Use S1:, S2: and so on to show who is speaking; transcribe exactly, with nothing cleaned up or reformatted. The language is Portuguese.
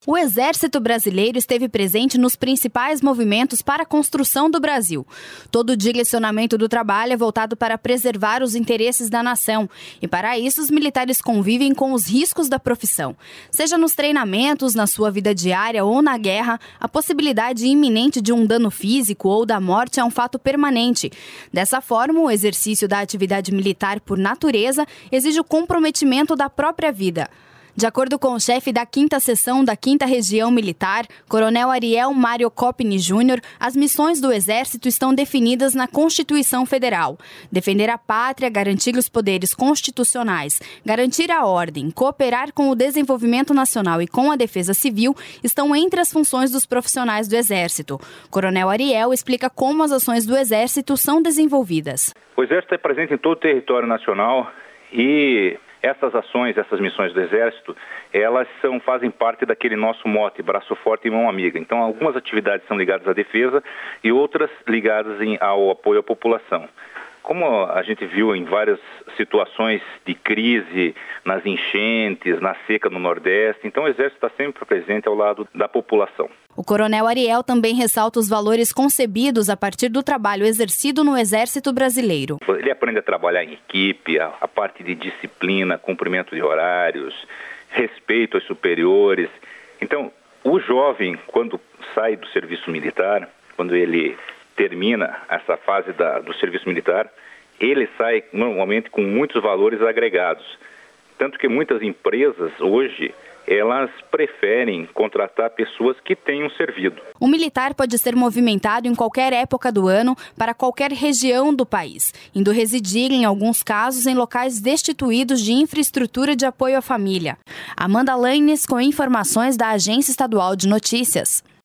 S1: O Exército Brasileiro esteve presente nos principais movimentos para a construção do Brasil. Todo o direcionamento do trabalho é voltado para preservar os interesses da nação. E para isso, os militares convivem com os riscos da profissão. Seja nos treinamentos, na sua vida diária ou na guerra, a possibilidade iminente de um dano físico ou da morte é um fato permanente. Dessa forma, o exercício da atividade militar por natureza exige o comprometimento da própria vida. De acordo com o chefe da quinta Seção da quinta Região Militar, Coronel Ariel Mário Copini Júnior, as missões do Exército estão definidas na Constituição Federal. Defender a pátria, garantir os poderes constitucionais, garantir a ordem, cooperar com o desenvolvimento nacional e com a defesa civil estão entre as funções dos profissionais do Exército. Coronel Ariel explica como as ações do Exército são desenvolvidas.
S2: O Exército é presente em todo o território nacional e essas ações, essas missões do Exército, elas são, fazem parte daquele nosso mote, braço forte e mão amiga. Então, algumas atividades são ligadas à defesa e outras ligadas em, ao apoio à população. Como a gente viu em várias situações de crise, nas enchentes, na seca no Nordeste, então o Exército está sempre presente ao lado da população.
S1: O Coronel Ariel também ressalta os valores concebidos a partir do trabalho exercido no Exército Brasileiro.
S2: Ele aprende a trabalhar em equipe, a, a parte de disciplina, cumprimento de horários, respeito aos superiores. Então, o jovem, quando sai do serviço militar, quando ele termina essa fase da, do serviço militar, ele sai normalmente com muitos valores agregados. Tanto que muitas empresas hoje, elas preferem contratar pessoas que tenham servido.
S1: O militar pode ser movimentado em qualquer época do ano para qualquer região do país, indo residir, em alguns casos, em locais destituídos de infraestrutura de apoio à família. Amanda Laines com informações da Agência Estadual de Notícias.